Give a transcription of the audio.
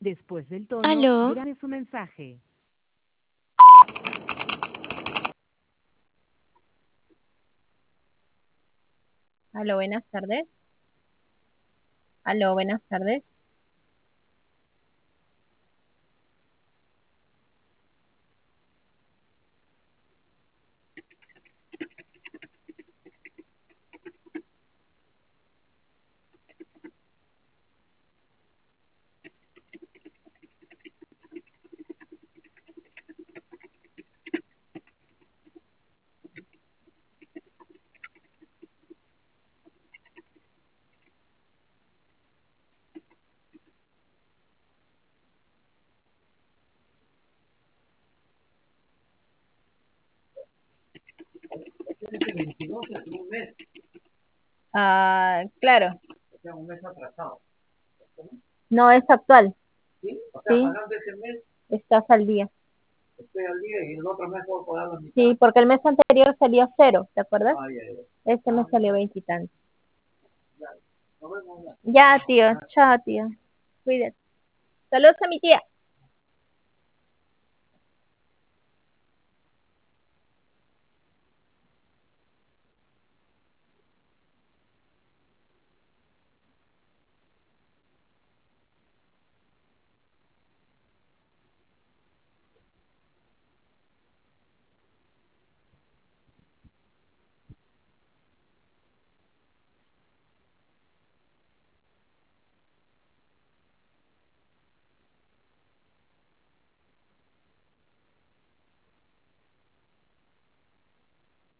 Después del tono, Aló, grabe su mensaje. Aló, buenas tardes. Aló, buenas tardes. Este 22 es un mes. Ah, claro. O sea, un mes atrasado. No es actual. ¿Sí? O sea, Sí, pagando ese mes, estás al día. estoy al día y el otro mes puedo pagar la mitad. Sí, porque el mes anterior salía 0, ¿te acuerdas? Ah, ya, ya. Este mes salió 20 y tanto. Ya. Nos vemos ya. Ya, tío. Chao, tío. Cuídate. Saludos a mi tía.